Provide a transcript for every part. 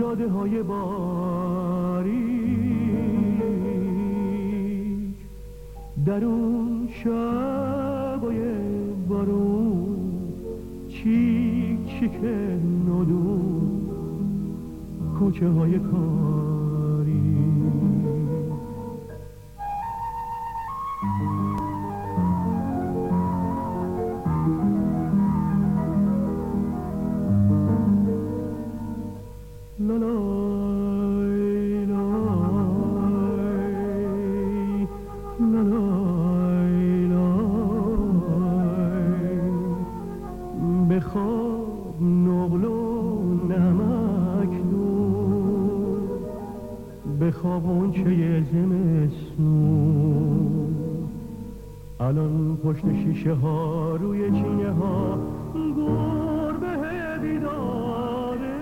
جاده های باریک، در اون شبای بارون، چیک چیک ندون کوچه های کاری. بخواب نقل و نمک نور، بخواب اونچه زمستون. الان پشت شیشه ها روی چینه ها گربه بیداره،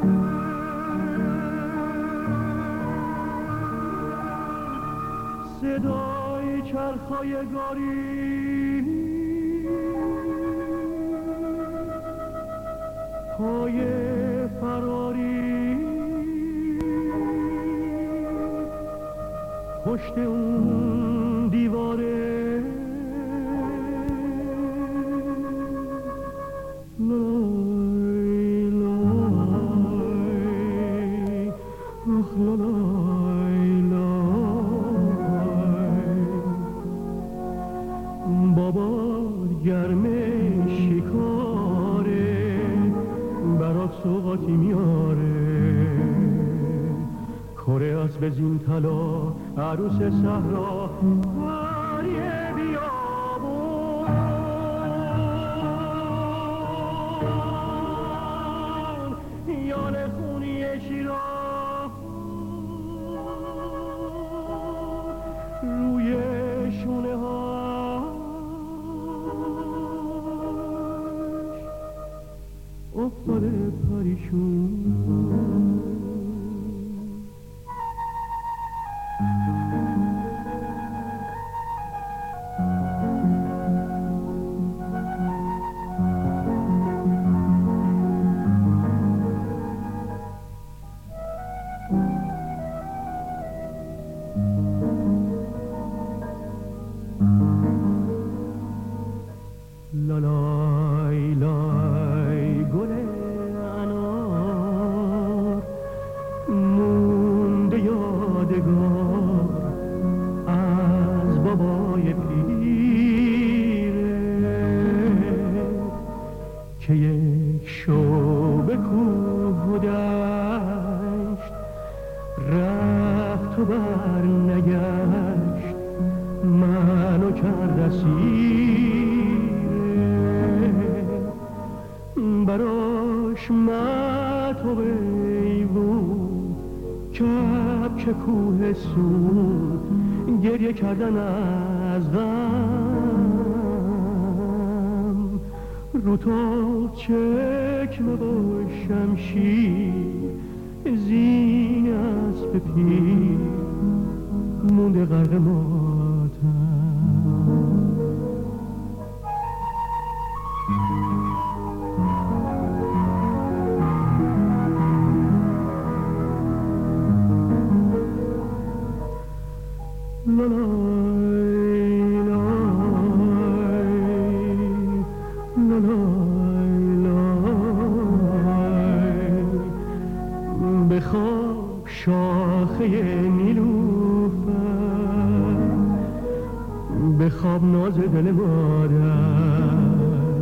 صدای چرخای گاری، پای فراری، پشت اون دیواره. لای لای اخ لای لای، بابا گرمه شکاره، برات سوغاتی میاره. کره اسب زین طلا، عروس صحرا، پری بیابون، یال خونی شیراز روی شونه هاش افتاده پریشون. لالای لای گل انار، مونده یادگار از بابای پیره، که یک شب کوه و دشت رفت و بر نگشت، منو کرد اسیره. براش مطلب بود کبک کوه سون، گریه کردن از غم، رو تا چکمه و شمشیر، زین اسب پیر مونده غرق ماتم. لالای لای لالای لای، بخواب شاخه نیلوفر، بخواب ناز دل مادر،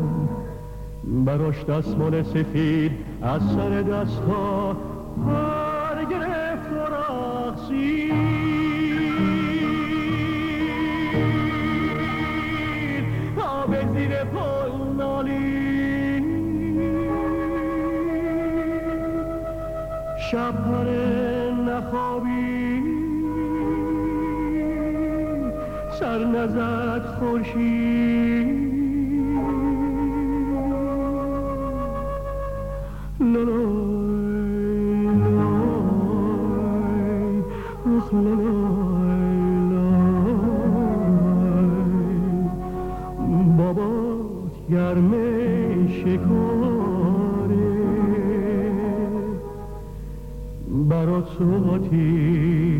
براش دستمال سفید از سر دستها پر گرفت و رقصید، آب زیر پل نالید، شب پره نخوابید، سر نزد خورشید. لالای لای اخ لالای لای، بابات گرمه شکاره، صوتی